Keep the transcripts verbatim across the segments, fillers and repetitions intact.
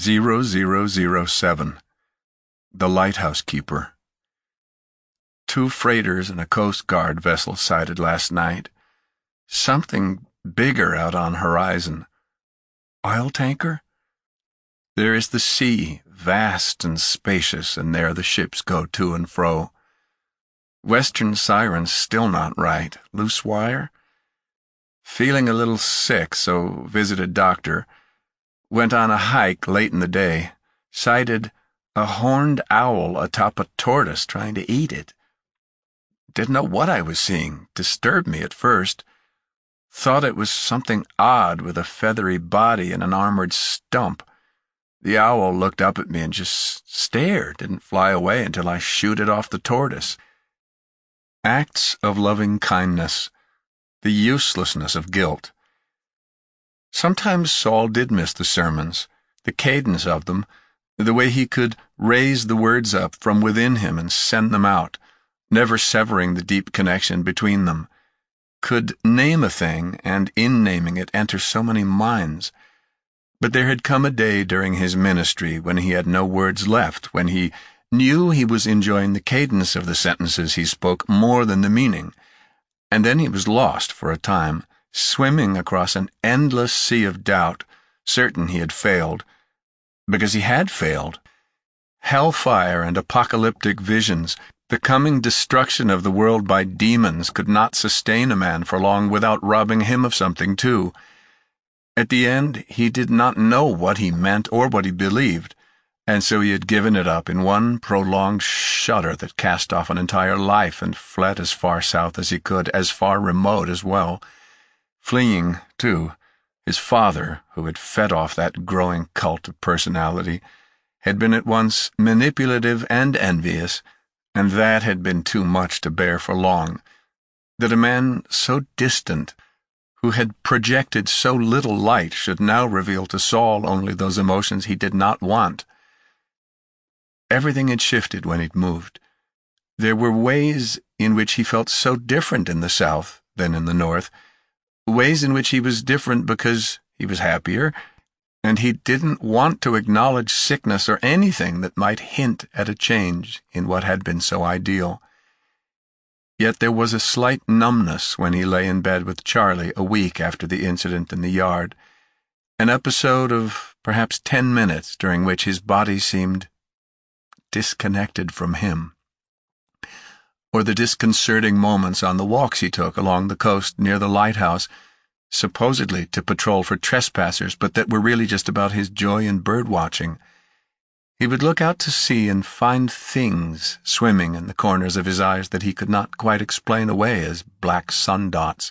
zero zero zero seven. The Lighthouse Keeper. Two freighters and a Coast Guard vessel sighted last night. Something bigger out on horizon. Oil tanker? There is the sea, vast and spacious, and there the ships go to and fro. Western Sirens still not right. Loose wire? Feeling a little sick, so visited doctor. Went on a hike late in the day. Sighted a horned owl atop a tortoise trying to eat it. Didn't know what I was seeing. Disturbed me at first. Thought it was something odd with a feathery body and an armored stump. The owl looked up at me and just stared, didn't fly away until I shooted off the tortoise. Acts of loving kindness. The uselessness of guilt. Sometimes Saul did miss the sermons, the cadence of them, the way he could raise the words up from within him and send them out, never severing the deep connection between them. Could name a thing, and in naming it enter so many minds. But there had come a day during his ministry when he had no words left, when he knew he was enjoying the cadence of the sentences he spoke more than the meaning, and then he was lost for a time, swimming across an endless sea of doubt, certain he had failed, because he had failed. Hellfire and apocalyptic visions, the coming destruction of the world by demons, could not sustain a man for long without robbing him of something too. At the end, he did not know what he meant or what he believed, and so he had given it up in one prolonged shudder that cast off an entire life and fled as far south as he could, as far remote as well. Fleeing, too, his father, who had fed off that growing cult of personality, had been at once manipulative and envious, and that had been too much to bear for long. That a man so distant, who had projected so little light, should now reveal to Saul only those emotions he did not want. Everything had shifted when he'd moved. There were ways in which he felt so different in the South than in the North, ways in which he was different because he was happier, and he didn't want to acknowledge sickness or anything that might hint at a change in what had been so ideal. Yet there was a slight numbness when he lay in bed with Charlie a week after the incident in the yard, an episode of perhaps ten minutes during which his body seemed disconnected from him. Or the disconcerting moments on the walks he took along the coast near the lighthouse, supposedly to patrol for trespassers, but that were really just about his joy in bird-watching. He would look out to sea and find things swimming in the corners of his eyes that he could not quite explain away as black sun-dots.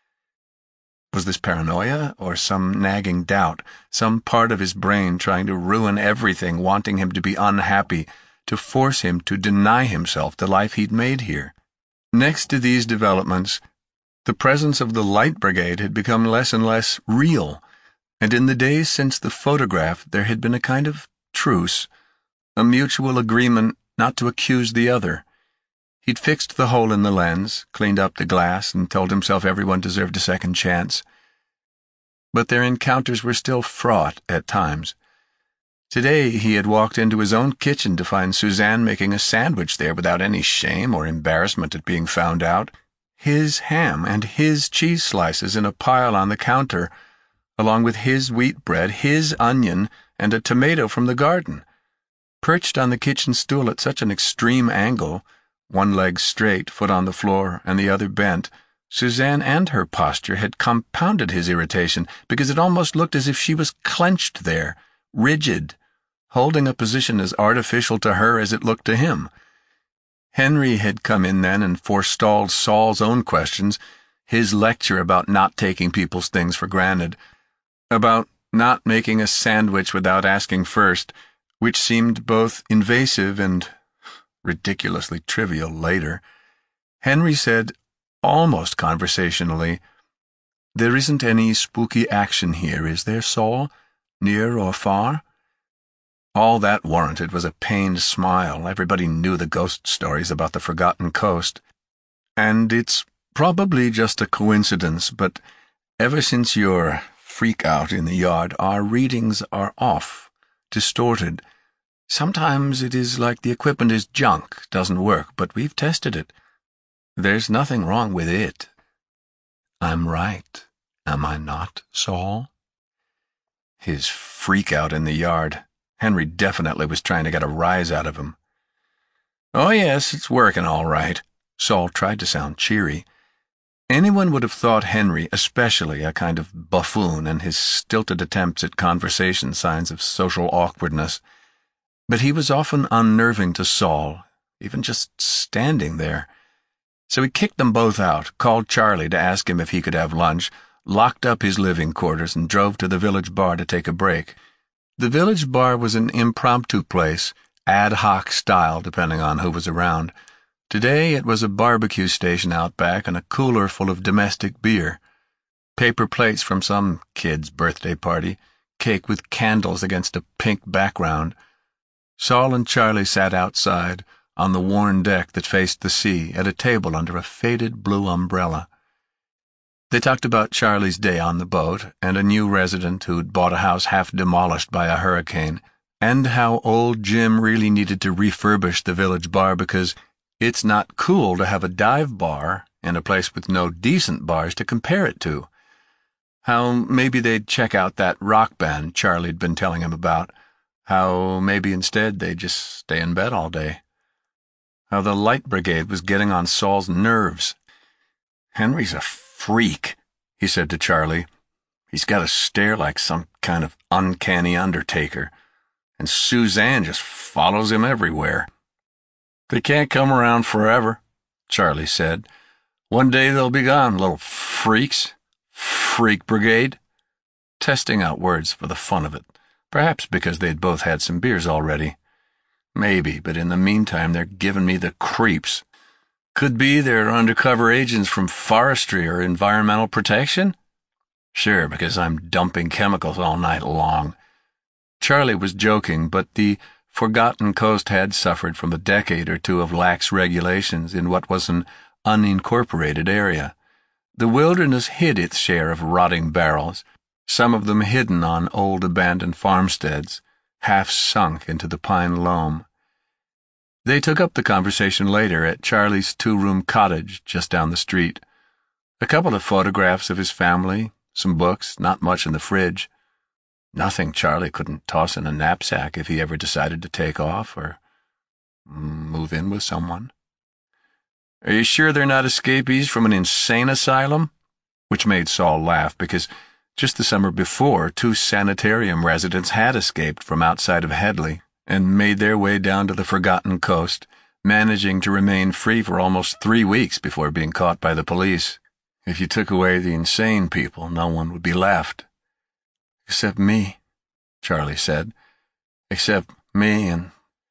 Was this paranoia, or some nagging doubt, some part of his brain trying to ruin everything, wanting him to be unhappy, to force him to deny himself the life he'd made here? Next to these developments, the presence of the Light Brigade had become less and less real, and in the days since the photograph there had been a kind of truce, a mutual agreement not to accuse the other. He'd fixed the hole in the lens, cleaned up the glass, and told himself everyone deserved a second chance. But their encounters were still fraught at times. Today he had walked into his own kitchen to find Suzanne making a sandwich there without any shame or embarrassment at being found out. His ham and his cheese slices in a pile on the counter, along with his wheat bread, his onion, and a tomato from the garden. Perched on the kitchen stool at such an extreme angle, one leg straight, foot on the floor, and the other bent, Suzanne and her posture had compounded his irritation, because it almost looked as if she was clenched there, rigid, holding a position as artificial to her as it looked to him. Henry had come in then and forestalled Saul's own questions, his lecture about not taking people's things for granted, about not making a sandwich without asking first, which seemed both invasive and ridiculously trivial later. Henry said, almost conversationally, "There isn't any spooky action here, is there, Saul? Near or far?" All that warranted was a pained smile. Everybody knew the ghost stories about the Forgotten Coast. And it's probably just a coincidence, but ever since your freak out in the yard, our readings are off, distorted. Sometimes it is like the equipment is junk, doesn't work, but we've tested it. There's nothing wrong with it. I'm right, am I not, Saul? His freak out in the yard. Henry definitely was trying to get a rise out of him. Oh, yes, it's working all right. Saul tried to sound cheery. Anyone would have thought Henry, especially, a kind of buffoon, and his stilted attempts at conversation signs of social awkwardness. But he was often unnerving to Saul, even just standing there. So he kicked them both out, called Charlie to ask him if he could have lunch, locked up his living quarters, and drove to the village bar to take a break. The village bar was an impromptu place, ad hoc style depending on who was around. Today it was a barbecue station out back and a cooler full of domestic beer. Paper plates from some kid's birthday party, cake with candles against a pink background. Saul and Charlie sat outside, on the worn deck that faced the sea, at a table under a faded blue umbrella. They talked about Charlie's day on the boat, and a new resident who'd bought a house half demolished by a hurricane, and how old Jim really needed to refurbish the village bar because it's not cool to have a dive bar in a place with no decent bars to compare it to. How maybe they'd check out that rock band Charlie'd been telling him about. How maybe instead they'd just stay in bed all day. How the Light Brigade was getting on Saul's nerves. Henry's a freak, he said to Charlie. He's got a stare like some kind of uncanny undertaker, and Suzanne just follows him everywhere. They can't come around forever, Charlie said. One day they'll be gone, little freaks. Freak Brigade. Testing out words for the fun of it, perhaps because they'd both had some beers already. Maybe, but in the meantime they're giving me the creeps. Could be they're undercover agents from forestry or environmental protection? Sure, because I'm dumping chemicals all night long. Charlie was joking, but the Forgotten Coast had suffered from a decade or two of lax regulations in what was an unincorporated area. The wilderness hid its share of rotting barrels, some of them hidden on old abandoned farmsteads, half sunk into the pine loam. They took up the conversation later at Charlie's two-room cottage just down the street. A couple of photographs of his family, some books, not much in the fridge. Nothing Charlie couldn't toss in a knapsack if he ever decided to take off or move in with someone. Are you sure they're not escapees from an insane asylum? Which made Saul laugh because just the summer before, two sanitarium residents had escaped from outside of Headley and made their way down to the Forgotten Coast, managing to remain free for almost three weeks before being caught by the police. If you took away the insane people, no one would be left. Except me, Charlie said. Except me and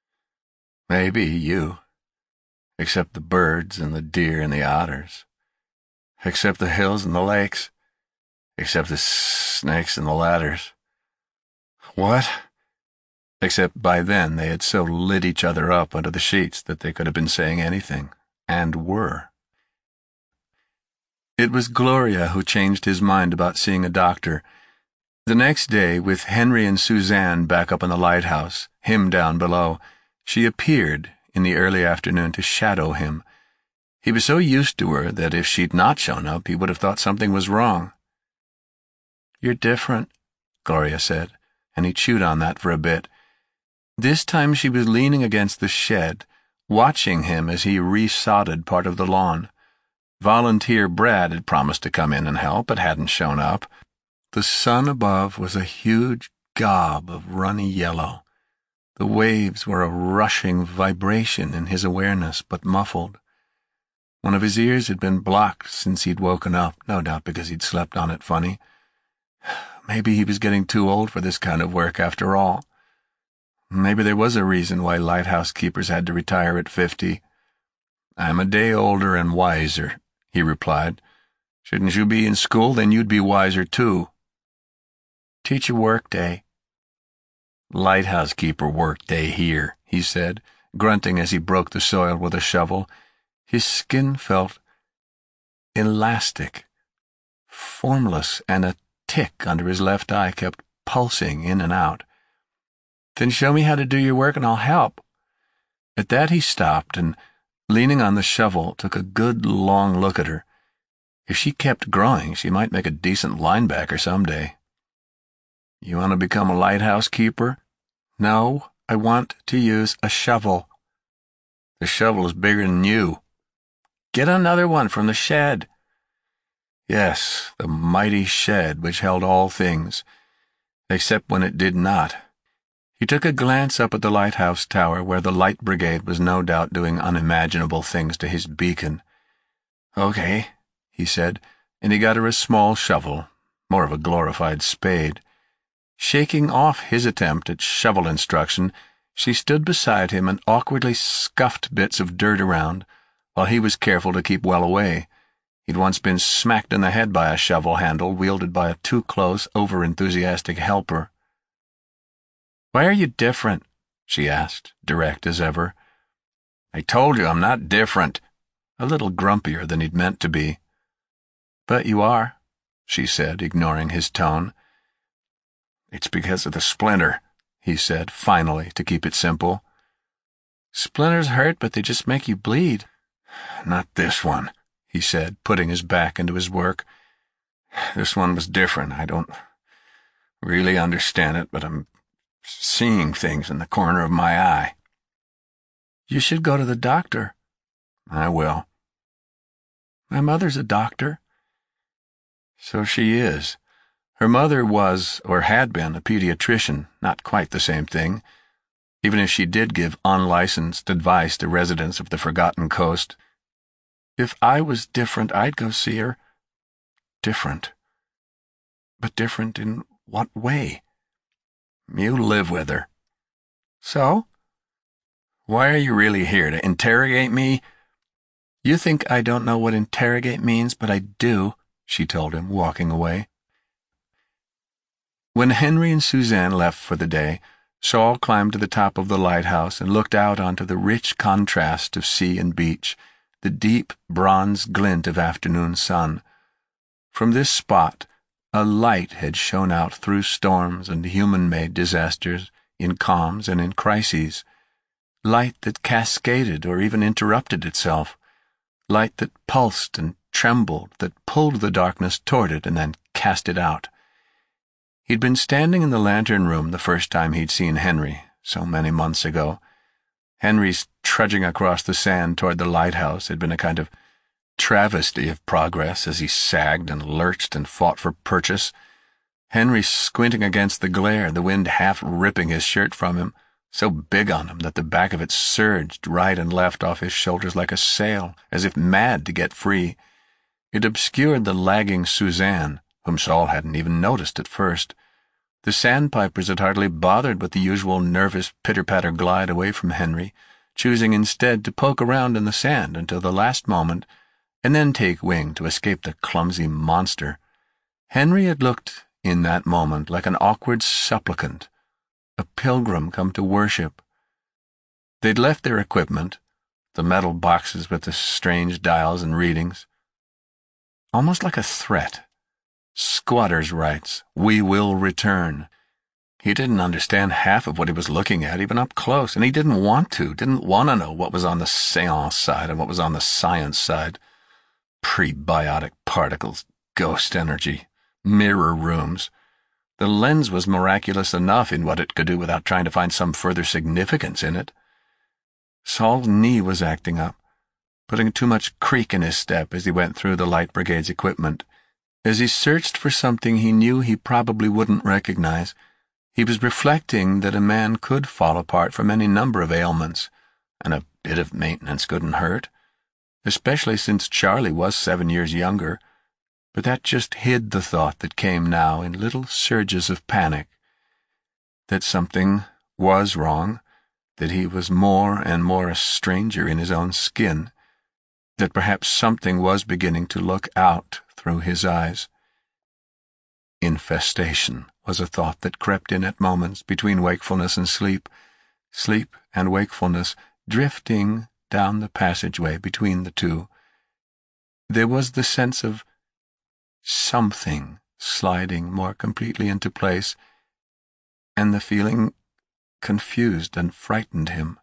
maybe you. Except the birds and the deer and the otters. Except the hills and the lakes. Except the snakes and the ladders. What? Except by then they had so lit each other up under the sheets that they could have been saying anything, and were. It was Gloria who changed his mind about seeing a doctor. The next day, with Henry and Suzanne back up in the lighthouse, him down below, she appeared in the early afternoon to shadow him. He was so used to her that if she'd not shown up, he would have thought something was wrong. You're different, Gloria said, and he chewed on that for a bit. This time she was leaning against the shed, watching him as he resodded part of the lawn. Volunteer Brad had promised to come in and help, but hadn't shown up. The sun above was a huge gob of runny yellow. The waves were a rushing vibration in his awareness, but muffled. One of his ears had been blocked since he'd woken up, no doubt because he'd slept on it funny. Maybe he was getting too old for this kind of work after all. Maybe there was a reason why lighthouse keepers had to retire at fifty. I'm a day older and wiser, he replied. Shouldn't you be in school? Then you'd be wiser too. Teach a work day. Lighthouse keeper work day here, he said, grunting as he broke the soil with a shovel. His skin felt elastic, formless, and a tick under his left eye kept pulsing in and out. Then show me how to do your work and I'll help. At that he stopped and, leaning on the shovel, took a good long look at her. If she kept growing, she might make a decent linebacker someday. You want to become a lighthouse keeper? No, I want to use a shovel. The shovel is bigger than you. Get another one from the shed. Yes, the mighty shed which held all things, except when it did not. He took a glance up at the lighthouse tower where the light brigade was no doubt doing unimaginable things to his beacon. Okay, he said, and he got her a small shovel, more of a glorified spade. Shaking off his attempt at shovel instruction, she stood beside him and awkwardly scuffed bits of dirt around, while he was careful to keep well away. He'd once been smacked in the head by a shovel handle wielded by a too-close, over-enthusiastic helper. "Why are you different?" she asked, direct as ever. "I told you I'm not different," a little grumpier than he'd meant to be. "But you are," she said, ignoring his tone. "It's because of the splinter," he said, finally, to keep it simple. "Splinters hurt, but they just make you bleed." "Not this one," he said, putting his back into his work. "This one was different. I don't really understand it, but I'm seeing things in the corner of my eye." "You should go to the doctor." "I will." "My mother's a doctor." So she is. Her mother was, or had been, a pediatrician, not quite the same thing, even if she did give unlicensed advice to residents of the Forgotten Coast. If I was different, I'd go see her. Different. But different in what way? You live with her. So? Why are you really here, to interrogate me? You think I don't know what interrogate means, but I do, she told him, walking away. When Henry and Suzanne left for the day, Saul climbed to the top of the lighthouse and looked out onto the rich contrast of sea and beach, the deep bronze glint of afternoon sun. From this spot, a light had shone out through storms and human-made disasters, in calms and in crises. Light that cascaded or even interrupted itself. Light that pulsed and trembled, that pulled the darkness toward it and then cast it out. He'd been standing in the lantern room the first time he'd seen Henry, so many months ago. Henry's trudging across the sand toward the lighthouse had been a kind of travesty of progress as he sagged and lurched and fought for purchase. Henry squinting against the glare, the wind half ripping his shirt from him, so big on him that the back of it surged right and left off his shoulders like a sail, as if mad to get free. It obscured the lagging Suzanne, whom Saul hadn't even noticed at first. The sandpipers had hardly bothered with the usual nervous pitter-patter glide away from Henry, choosing instead to poke around in the sand until the last moment, and then take wing to escape the clumsy monster. Henry had looked, in that moment, like an awkward supplicant, a pilgrim come to worship. They'd left their equipment, the metal boxes with the strange dials and readings, almost like a threat. Squatter's rights, we will return. He didn't understand half of what he was looking at, even up close, and he didn't want to, didn't want to know what was on the seance side and what was on the science side. Prebiotic particles, ghost energy, mirror rooms. The lens was miraculous enough in what it could do without trying to find some further significance in it. Saul's knee was acting up, putting too much creak in his step as he went through the Light Brigade's equipment. As he searched for something he knew he probably wouldn't recognize, he was reflecting that a man could fall apart from any number of ailments, and a bit of maintenance couldn't hurt, especially since Charlie was seven years younger, but that just hid the thought that came now in little surges of panic, that something was wrong, that he was more and more a stranger in his own skin, that perhaps something was beginning to look out through his eyes. Infestation was a thought that crept in at moments between wakefulness and sleep, sleep and wakefulness drifting down the passageway between the two. There was the sense of something sliding more completely into place, and the feeling confused and frightened him.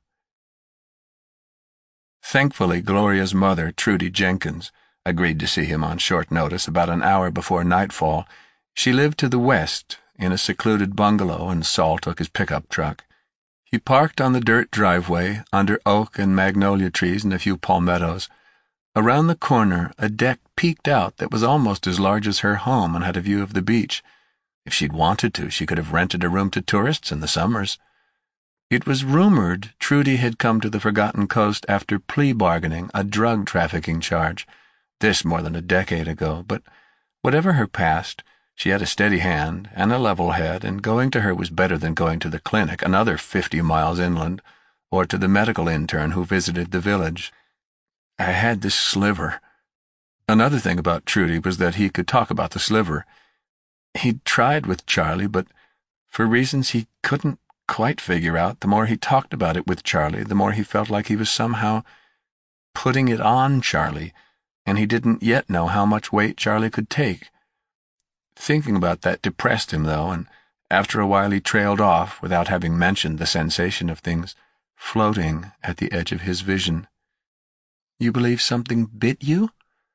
Thankfully, Gloria's mother, Trudy Jenkins, agreed to see him on short notice about an hour before nightfall. She lived to the west, in a secluded bungalow, and Saul took his pickup truck. He parked on the dirt driveway, under oak and magnolia trees and a few palmettos. Around the corner, a deck peeked out that was almost as large as her home and had a view of the beach. If she'd wanted to, she could have rented a room to tourists in the summers. It was rumored Trudy had come to the Forgotten Coast after plea bargaining a drug trafficking charge, this more than a decade ago, but whatever her past, she had a steady hand and a level head, and going to her was better than going to the clinic, another fifty miles inland, or to the medical intern who visited the village. I had this sliver. Another thing about Trudy was that he could talk about the sliver. He'd tried with Charlie, but for reasons he couldn't quite figure out, the more he talked about it with Charlie, the more he felt like he was somehow putting it on Charlie, and he didn't yet know how much weight Charlie could take. Thinking about that depressed him, though, and after a while he trailed off without having mentioned the sensation of things floating at the edge of his vision. "You believe something bit you?"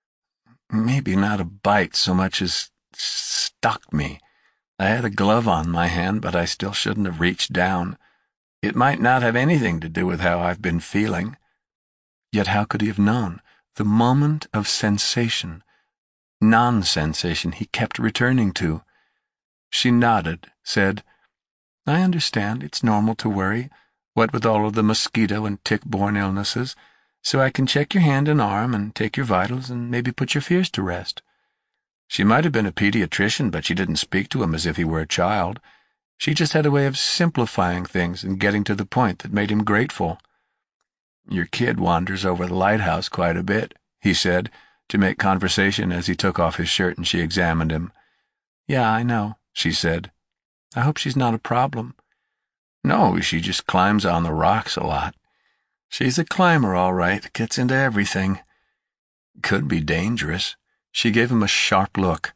"Maybe not a bite so much as stuck me. I had a glove on my hand, but I still shouldn't have reached down. It might not have anything to do with how I've been feeling." Yet how could he have known? The moment of sensation, non-sensation, he kept returning to. She nodded, said, "I understand. It's normal to worry, what with all of the mosquito and tick-borne illnesses, so I can check your hand and arm and take your vitals and maybe put your fears to rest." She might have been a pediatrician, but she didn't speak to him as if he were a child. She just had a way of simplifying things and getting to the point that made him grateful. "Your kid wanders over the lighthouse quite a bit," he said, to make conversation as he took off his shirt and she examined him. "Yeah, I know," she said. "I hope she's not a problem." "No, she just climbs on the rocks a lot. She's a climber, all right, gets into everything. Could be dangerous." She gave him a sharp look.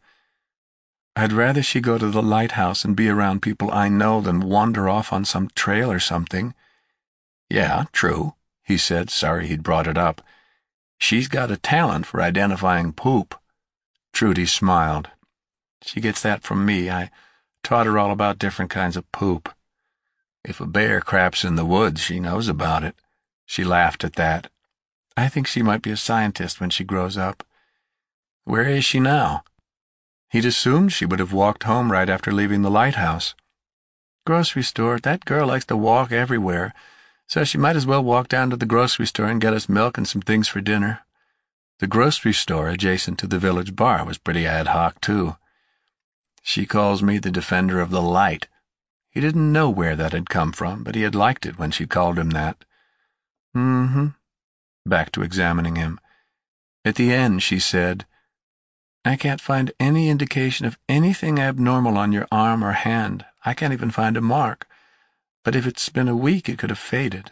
"I'd rather she go to the lighthouse and be around people I know than wander off on some trail or something." "Yeah, true," he said, sorry he'd brought it up. "She's got a talent for identifying poop." Trudy smiled. "She gets that from me. I taught her all about different kinds of poop. If a bear craps in the woods, she knows about it." She laughed at that. "I think she might be a scientist when she grows up." "Where is she now?" He'd assumed she would have walked home right after leaving the lighthouse. "Grocery store. That girl likes to walk everywhere, so she might as well walk down to the grocery store and get us milk and some things for dinner." The grocery store adjacent to the village bar was pretty ad hoc, too. "She calls me the defender of the light." He didn't know where that had come from, but he had liked it when she called him that. Mm-hmm. Back to examining him. At the end, she said, "I can't find any indication of anything abnormal on your arm or hand. I can't even find a mark. But if it's been a week, it could have faded."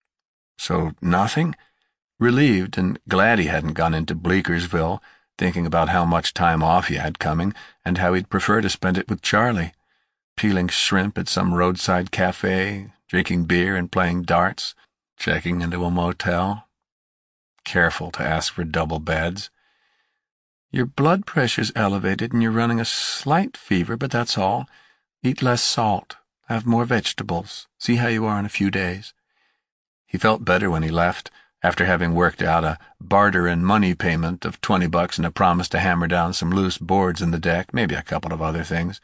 "So nothing?" Relieved and glad he hadn't gone into Bleekersville, thinking about how much time off he had coming and how he'd prefer to spend it with Charlie, peeling shrimp at some roadside cafe, drinking beer and playing darts, checking into a motel. Careful to ask for double beds. "Your blood pressure's elevated and you're running a slight fever, but that's all. Eat less salt. Have more vegetables. See how you are in a few days." He felt better when he left, after having worked out a barter and money payment of twenty bucks and a promise to hammer down some loose boards in the deck, maybe a couple of other things.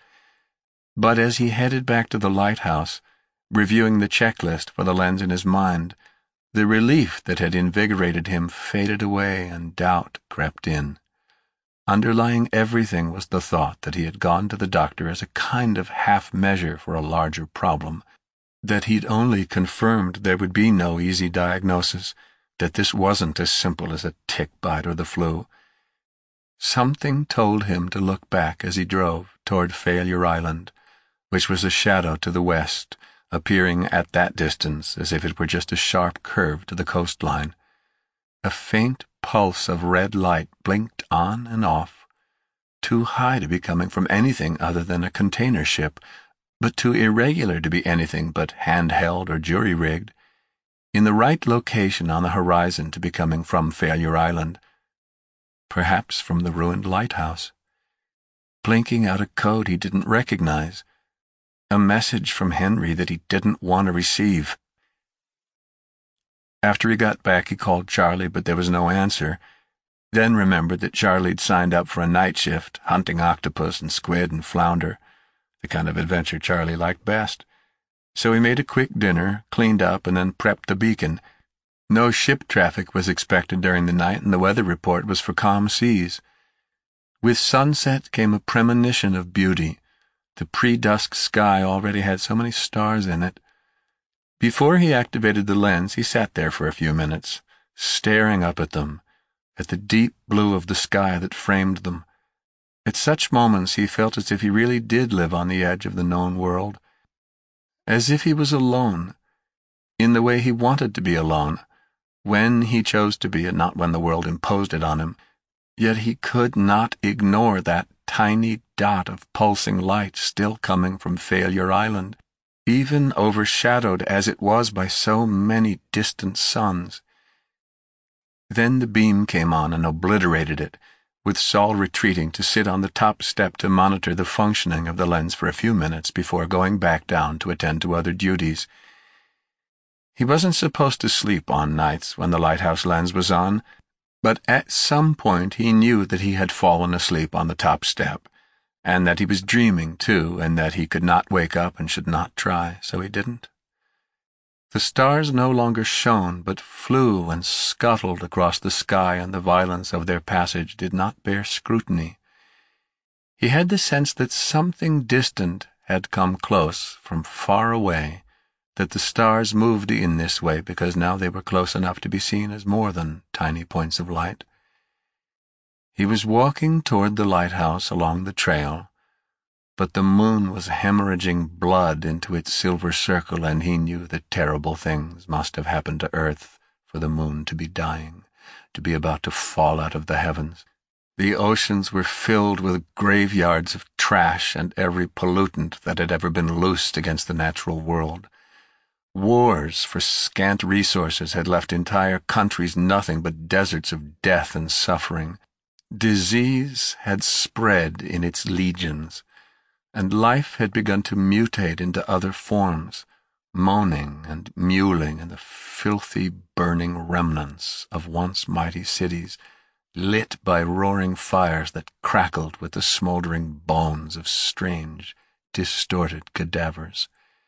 But as he headed back to the lighthouse, reviewing the checklist for the lens in his mind, the relief that had invigorated him faded away and doubt crept in. Underlying everything was the thought that he had gone to the doctor as a kind of half-measure for a larger problem, that he'd only confirmed there would be no easy diagnosis, that this wasn't as simple as a tick bite or the flu. Something told him to look back as he drove toward Failure Island, which was a shadow to the west, appearing at that distance as if it were just a sharp curve to the coastline. A faint pulse of red light blinked on and off, too high to be coming from anything other than a container ship, but too irregular to be anything but hand-held or jury-rigged, in the right location on the horizon to be coming from Failure Island, perhaps from the ruined lighthouse, blinking out a code he didn't recognize, a message from Henry that he didn't want to receive. After he got back, he called Charlie, but there was no answer, then remembered that Charlie'd signed up for a night shift, hunting octopus and squid and flounder, the kind of adventure Charlie liked best. So he made a quick dinner, cleaned up, and then prepped the beacon. No ship traffic was expected during the night, and the weather report was for calm seas. With sunset came a premonition of beauty. The pre-dusk sky already had so many stars in it. Before he activated the lens, he sat there for a few minutes, staring up at them, at the deep blue of the sky that framed them. At such moments he felt as if he really did live on the edge of the known world, as if he was alone, in the way he wanted to be alone, when he chose to be and not when the world imposed it on him. Yet he could not ignore that tiny dot of pulsing light still coming from Failure Island, even overshadowed as it was by so many distant suns. Then the beam came on and obliterated it, with Saul retreating to sit on the top step to monitor the functioning of the lens for a few minutes before going back down to attend to other duties. He wasn't supposed to sleep on nights when the lighthouse lens was on, but at some point he knew that he had fallen asleep on the top step, and that he was dreaming too, and that he could not wake up and should not try, so he didn't. The stars no longer shone, but flew and scuttled across the sky, and the violence of their passage did not bear scrutiny. He had the sense that something distant had come close from far away, that the stars moved in this way because now they were close enough to be seen as more than tiny points of light. He was walking toward the lighthouse along the trail, but the moon was hemorrhaging blood into its silver circle, and he knew that terrible things must have happened to Earth for the moon to be dying, to be about to fall out of the heavens. The oceans were filled with graveyards of trash and every pollutant that had ever been loosed against the natural world. Wars for scant resources had left entire countries nothing but deserts of death and suffering. Disease had spread in its legions, and life had begun to mutate into other forms, moaning and mewling in the filthy, burning remnants of once mighty cities, lit by roaring fires that crackled with the smoldering bones of strange, distorted cadavers.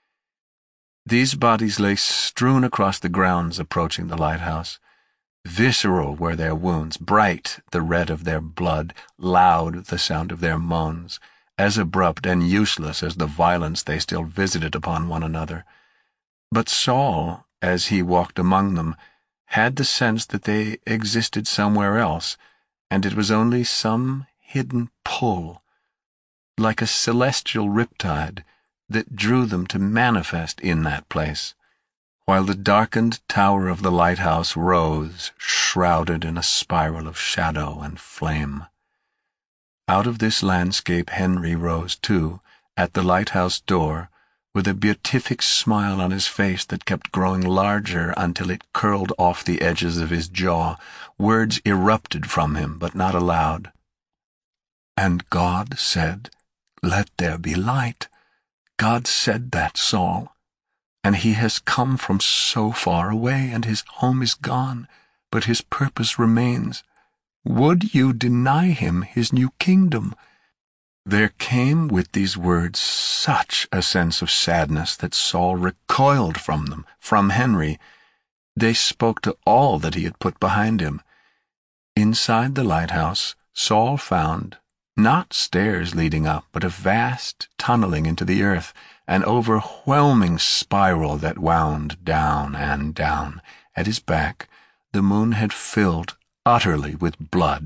These bodies lay strewn across the grounds approaching the lighthouse. Visceral were their wounds, bright the red of their blood, loud the sound of their moans, as abrupt and useless as the violence they still visited upon one another. But Saul, as he walked among them, had the sense that they existed somewhere else, and it was only some hidden pull, like a celestial riptide, that drew them to manifest in that place, while the darkened tower of the lighthouse rose, shrouded in a spiral of shadow and flame. Out of this landscape Henry rose too, at the lighthouse door, with a beatific smile on his face that kept growing larger until it curled off the edges of his jaw. Words erupted from him, but not aloud. "And God said, 'Let there be light.' God said that, Saul. And he has come from so far away, and his home is gone, but his purpose remains. Would you deny him his new kingdom?" There came with these words such a sense of sadness that Saul recoiled from them, from Henry. They spoke to all that he had put behind him. Inside the lighthouse, Saul found not stairs leading up, but a vast tunneling into the earth, an overwhelming spiral that wound down and down. At his back, the moon had filled utterly with blood,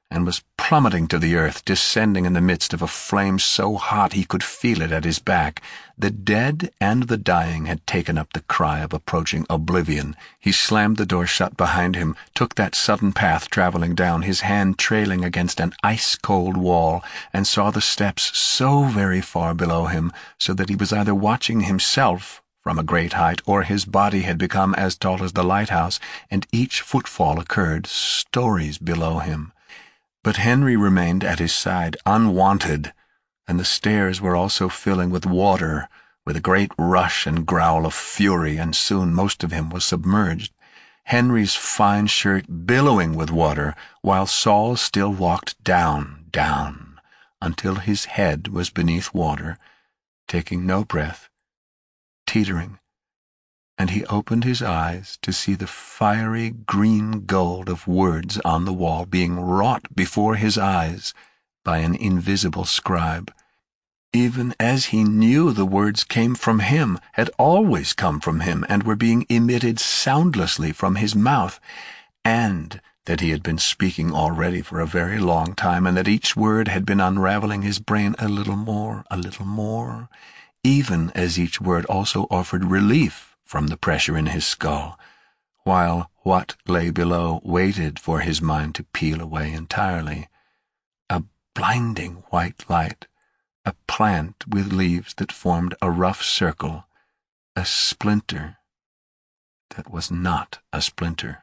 and was plummeting to the earth, descending in the midst of a flame so hot he could feel it at his back. The dead and the dying had taken up the cry of approaching oblivion. He slammed the door shut behind him, took that sudden path traveling down, his hand trailing against an ice-cold wall, and saw the steps so very far below him, so that he was either watching himself from a great height, or his body had become as tall as the lighthouse, and each footfall occurred stories below him. But Henry remained at his side, unwanted, and the stairs were also filling with water, with a great rush and growl of fury, and soon most of him was submerged, Henry's fine shirt billowing with water, while Saul still walked down, down, until his head was beneath water, taking no breath, teetering, and he opened his eyes to see the fiery green gold of words on the wall being wrought before his eyes by an invisible scribe. Even as he knew the words came from him, had always come from him, and were being emitted soundlessly from his mouth, and that he had been speaking already for a very long time, and that each word had been unraveling his brain a little more, a little more, even as each word also offered relief from the pressure in his skull, while what lay below waited for his mind to peel away entirely. A blinding white light, a plant with leaves that formed a rough circle, a splinter that was not a splinter.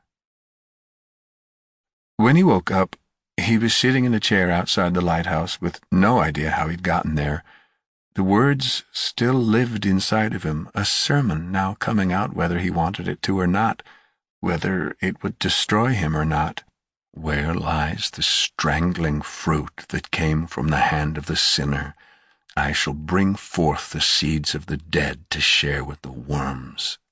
When he woke up, he was sitting in a chair outside the lighthouse with no idea how he'd gotten there. The words still lived inside of him, a sermon now coming out whether he wanted it to or not, whether it would destroy him or not. Where lies the strangling fruit that came from the hand of the sinner? I shall bring forth the seeds of the dead to share with the worms.